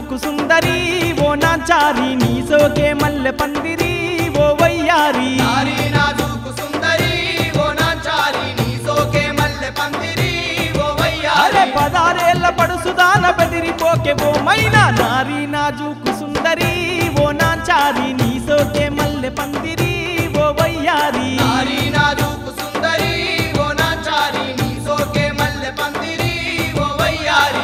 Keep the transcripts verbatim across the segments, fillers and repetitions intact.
నాజూకు సుందరి ఓ నాచారి నీ సోకే మల్లె పందిరి ఓ వయ్యారి నారీ నాజూకు సుందరి ఓ నాచారి నీ సోకే మల్లె పందిరి ఓ వయ్యారి అరే పదారేళ్ల పడుసుదాన బెదిరిపోకే ఓ మైనా నారీ నాజూకు సుందరి ఓ నాచారి నీ సోకే మల్లె పందిరి ఓ వయ్యారి నారీ నాజూకు సుందరి ఓ నాచారి నీ సోకే మల్లె పందిరి ఓ వయ్యారి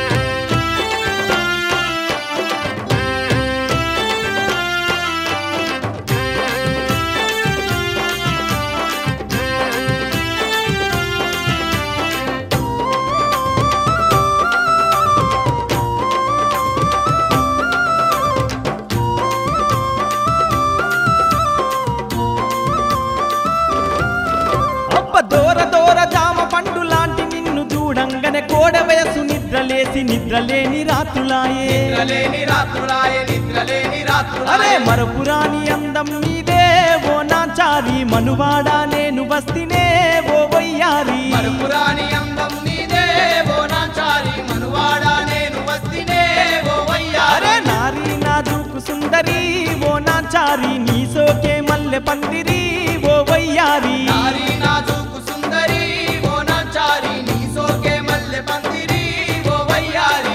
అబ్బ దూర దూర జామ పండు లాంటి నిన్ను చూడంగానే కోడ వయసు నిద్రలేసి నిద్రలేని రాత్రులాయే నిద్రలేని రాత్రులాయ నిద్రలేని రాత్రులాయ అరే మరపురాని అందం నీదే ఓ నాచారి మనువాడా నేను బస్తినే ఓ వయ్యారి మరుపురాని అందం నీదే ఓ నాచారి మనువాడా నేను వస్తినే ఓ వయ్యారి అరే నారీ నాజూకు సుందరి ఓ నాచారి నీ సోకే మల్లె పందిరి ఓ వయ్యారి నారీ నాజూకు సుందరి ఓ నాచారి నీ సోకే మల్లె పందిరి ఓ వయ్యారి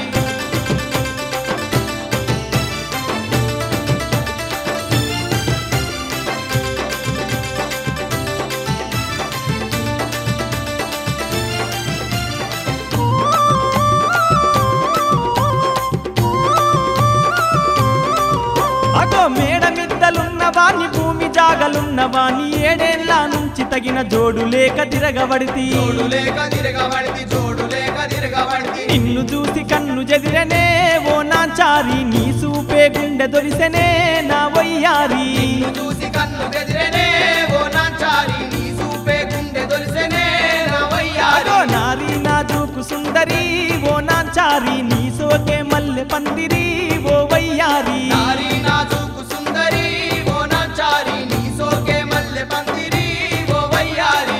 అగో మేడ మిద్దలున్న వాణ్ణి భూమి జాగలున్న వాణ్ణి ఏడేళ్ల నుంచి తగిన జోడు లేక తిరగబడితి జోడు లేక తిరగబడితి జోడు లేక తిరగబడితి నిన్ను చూసి కన్ను జదిరనే ఓ నాచారి నీ సూపే గుండె దొరిసెనే నా వయ్యారి నిన్ను చూసి కన్ను గెదిరెనే ఓ నాచారి నీ సూపే గుండె దొరిసెనే నా వయ్యారి అగో నారీ నాజూకు సుందరి ఓ నాచారి నీ సోకే మల్లె పందిరి ఓ వయ్యారి నారీ నాజూకు సుందరి ఓ నాచారి నీ సోకే మల్లె పందిరి ఓ వయ్యారి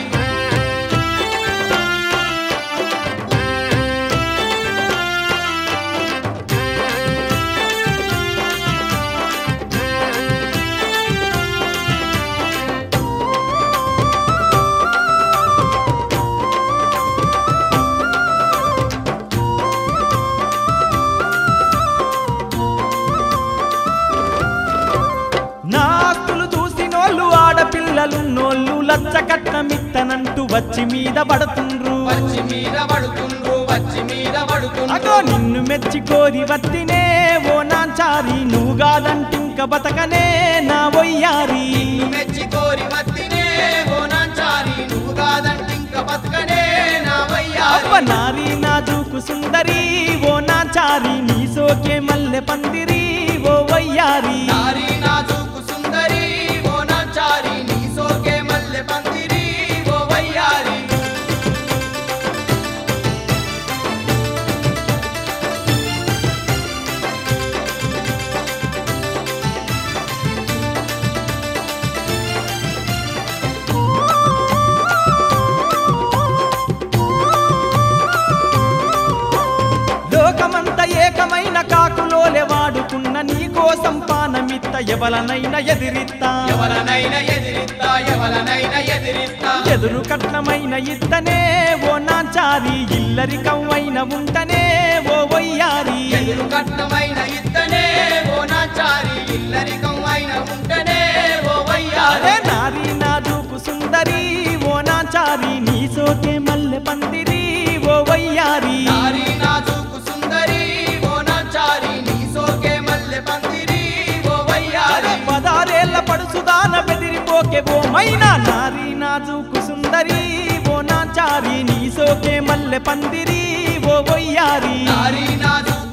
నా ఆస్తులు చూసినోళ్ళు ఆడపిల్లలున్నోళ్ళు లచ్చ కట్నమిత్తనంటూ వచ్చి మీద పడుతుండ్రు వచ్చి మీద పడుతుండ్రు వచ్చి మీద పడుతుండ్రు అగో నిన్ను మెచ్చి కోరి వత్తినే ఓ నాచారి నువ్వు కాదంటింక బతకనే నా వయ్యారి మెచ్చి కోరి వత్తినే ఓ నాచారి నువ్వు కాదంటింక బతకనే నా వయ్యారి అవ్వ నారీ నాజూకు సుందరి ఓ నాచారి నీ సోకే మల్లె పందిరి ఓ వయ్యారి నారీ నాజూకు సుందరి ఓ నాచారి నీ సోకే మల్లె పందిరి ఓ వయ్యారి లోకమంత ఏకమైన కాకులోలే వాడుకున్న నీ కోసం పానమిత్త ఎవలనైనా ఎదిరిత్తా ఎవలనైనా ఎదిరిస్తా ఎవలనైనా ఎదిరిస్తా ఎదురు కట్నమైన ఇత్తనే ఓ నాచారి ఇల్లరికమైన ఉంటనే ఓ వయ్యారి ఎదురు కట్నమైన ఇత్తనే ఓ నాచారి ఇల్లరికం అయిన ఉంటనే ఓ వయ్యారి అరే నారీ నాజూకు సుందరి ఓ నాచారి నీ సోకే మల్లె పందిరి ఓ వయ్యారి నారీ నాజూకు సుందరి ఓ నాచారి నీ సోకే మల్లె పందిరి ఓ వయ్యారి పదారేళ్ల పడుసుదాన బెదిరిపోకే ఓ మైనా నారీ నాజూకు సుందరి ఓ నాచారి నీ సోకే మల్లె పందిరి ఓ వయ్యారి నారీ నాజూకు